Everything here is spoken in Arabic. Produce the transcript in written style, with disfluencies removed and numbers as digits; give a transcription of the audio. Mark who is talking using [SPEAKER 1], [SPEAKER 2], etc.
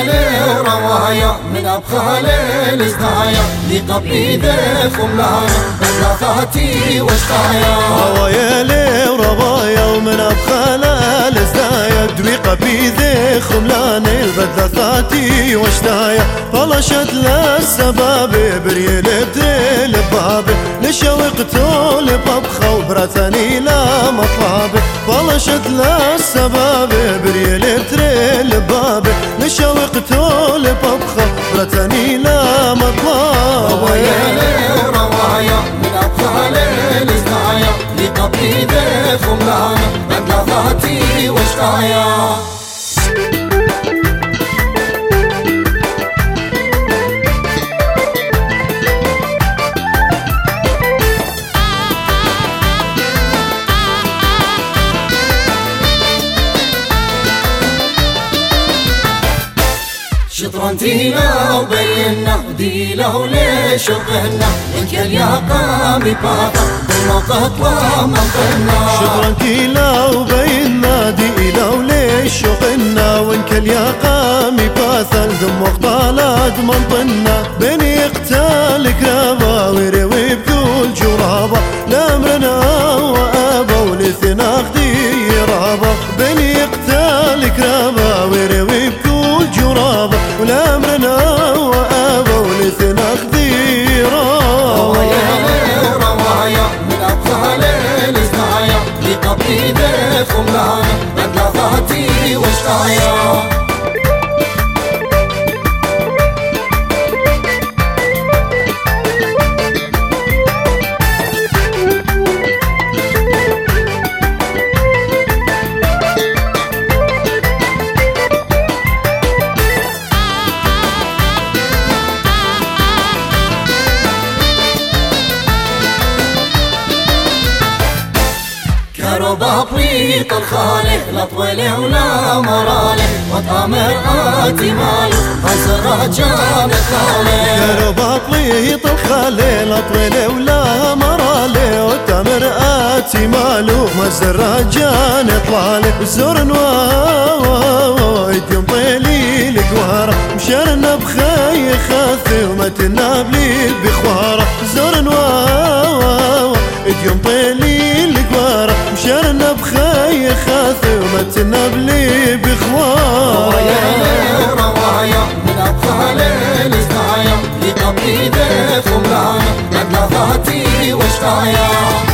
[SPEAKER 1] ليالي وروايا من أبخال الازدايا لقبلي ذيف ملانا بثلاثاتي واشتايا.
[SPEAKER 2] هوايا لي وروايا ومن أبخال الازدايا دوي قبلي ذيف ملانا البثلاثاتي واشتايا. طلشت للسبابي بريل بدريل بابي لشوقته لببخة وبرثني لا مطلابي. طلشت للسبابي بريل بدريل بابي لشوقته لببخة وبرثني لا مطلابي.
[SPEAKER 1] هوايا لي وروايا من أبخال الازدايا لقبلي ذيف ملانا بثلاثاتي واشتايا. شطرنتينا وبينا ديله وليش وقهنا انك الياقة بباطة بالموقت ومنطقنا.
[SPEAKER 2] شطرنتينا وبينا ديله وليش وقهنا وانك الياقة بباطة دم وقطالات منطقنا. بني يقتال كرابة ويروي بذول جرابة لامرنا وابا ولثنا خدي رابة. بني يقتال كرابة ويروي بذول جرابة ولامرنا وابا ولثنا خدي رابة.
[SPEAKER 1] هوايا لي وروايا من أبخال الازدايا لقبلي ذيف ملانا بثلاثاتي واشتايا. باطليط الخالي لا طويله ولا مراله وطامر آتي ماله هالسراجان الثالي.
[SPEAKER 2] باطليط الخالي لا طويله ولا مراله وطامر آتي ماله هالسراجان طلاله. زورن وايد يوم طيلي القواره مشرنا بخي خاثي ومتنا بلي بخواره. زورن وايد يوم طيلي القواره مشرنا بخي خاثي ومتنا بلي بخواره.
[SPEAKER 1] هوايا لي وروايا من أبخال الازدايا لقبلي ذيف ملانا بثلاثاتي واشتايا.